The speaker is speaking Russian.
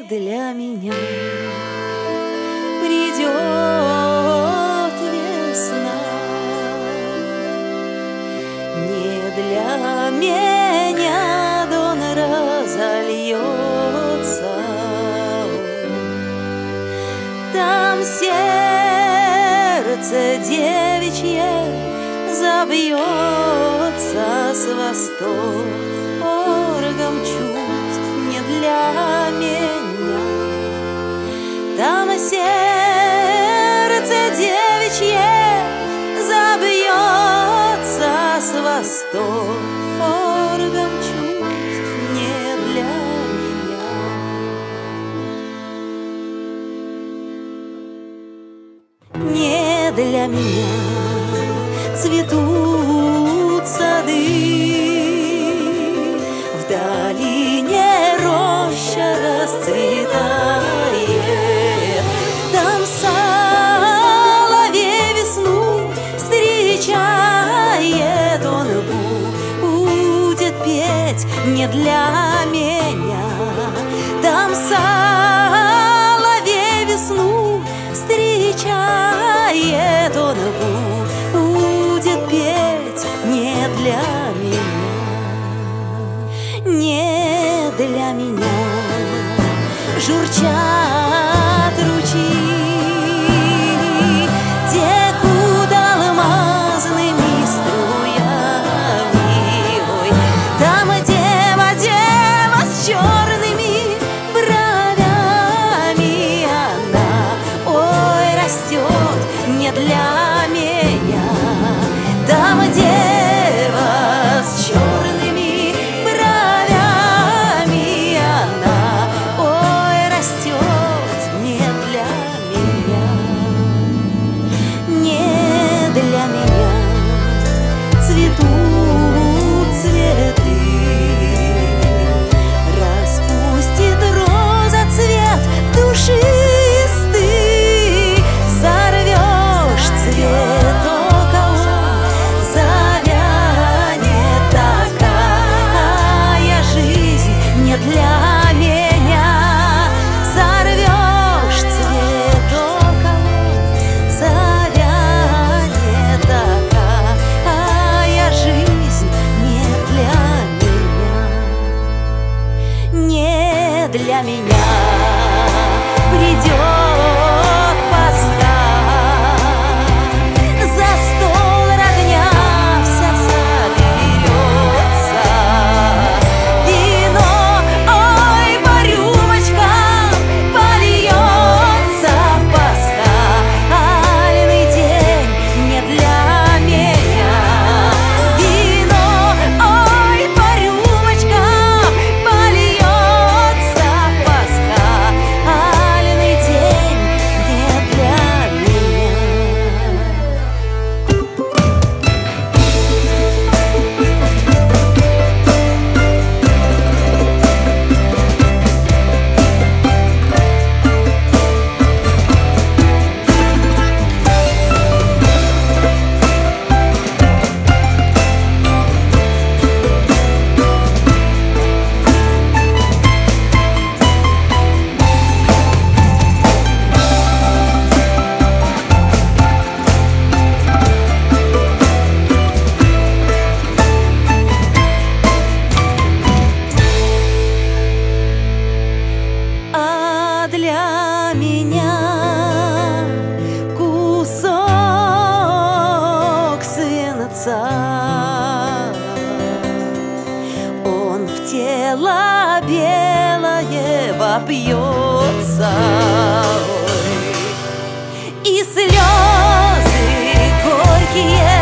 для меня придет весна, не для меня дон разольется. Там сердце девичье забьется с восторгом чувств не для меня. Там сердце девичье забьется с восторгом чувств не для меня. Не для меня цветут сады, в долине роща расцветает. Там соловей весну встречает, он будет петь не для меня. Там соловей весну встречает, он будет петь не для меня, не для меня. Журчат ручьи, текут алмазными струями. Ой, там дева с черными бровями, она, ой, растет не для меня. Там дева с черными бровями, она, ой, растет не для меня, не для меня. Цветут цветы, распустит роза цвет душистый, сорвешь цветок, а он завянет. Такая жизнь не для меня. Сорвешь цветок, а он завянет. Такая жизнь не для меня, не для меня. Придет Пасха, за стол родня вся соберется. Вино, ой, по рюмочкам польется. Пасхальный день не для меня. Вино, ой, по рюмочкам польется. Пасхальный день не для меня. А для меня кусок свинца, он в тело белое вопьется. Ой, и слезы горькие